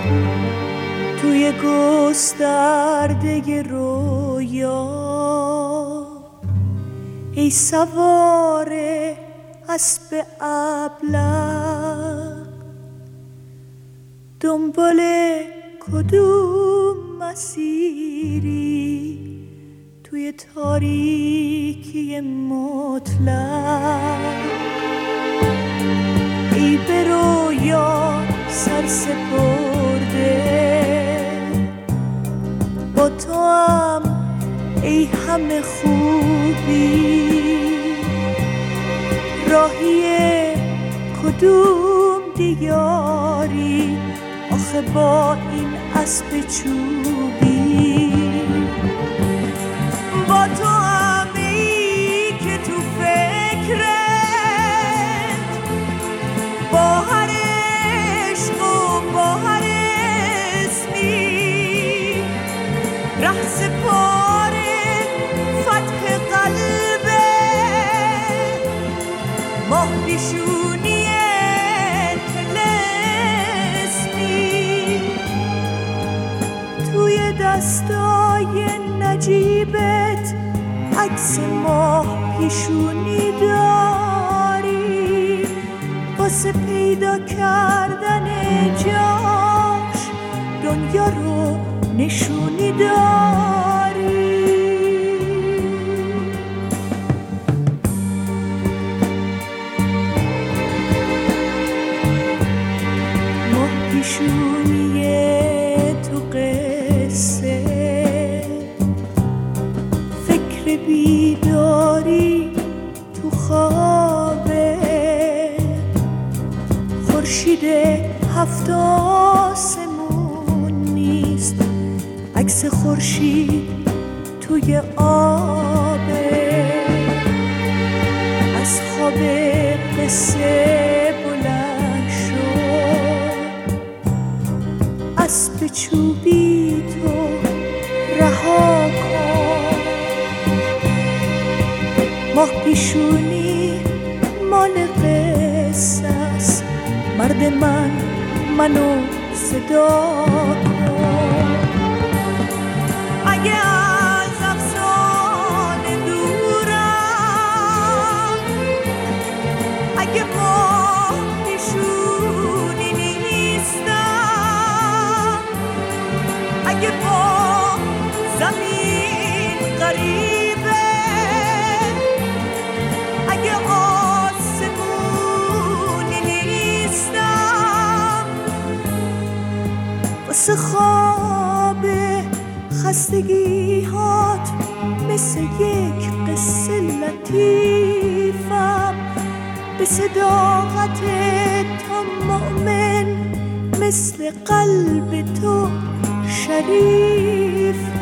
توی گسترده رویا ای سوار اسب ابله، دنبال کدوم مسیری توی تاریکی مطلق؟ ای به رویا سر سپرده، با تو هم ای همه خوبی، راهی کدوم دیاری آخه با این اسب چوبی؟ با تو هم ای که تو فکرت با هر عشق و با هر اسمی ره سپاره فتح قلبه، ماه پیشونی طلسمی، توی دستای نجیبت عکس ماه پیشونی داری، واسه پیدا کردن جاش دنیا رو نشونی داری. ماه پیشونی تو قصه فکر بیداری تو خوابه، خورشید هفت آسمون نیست، عکس خورشید توی آبه، از خواب قصه بلند شد، اسب چوبی تو رها کن، ماه پیشونی مال قصه است، مرد منو صدا کن. اگه از افسانه دورم، اگه ماه پیشونی نیستم، اگه با زمین غریبه، اگه آسمونی نیستم، واسه خواب خستگی هات مثل یک قصه لطیفم، به صداقت تو مؤمن مثل قلب تو شریف.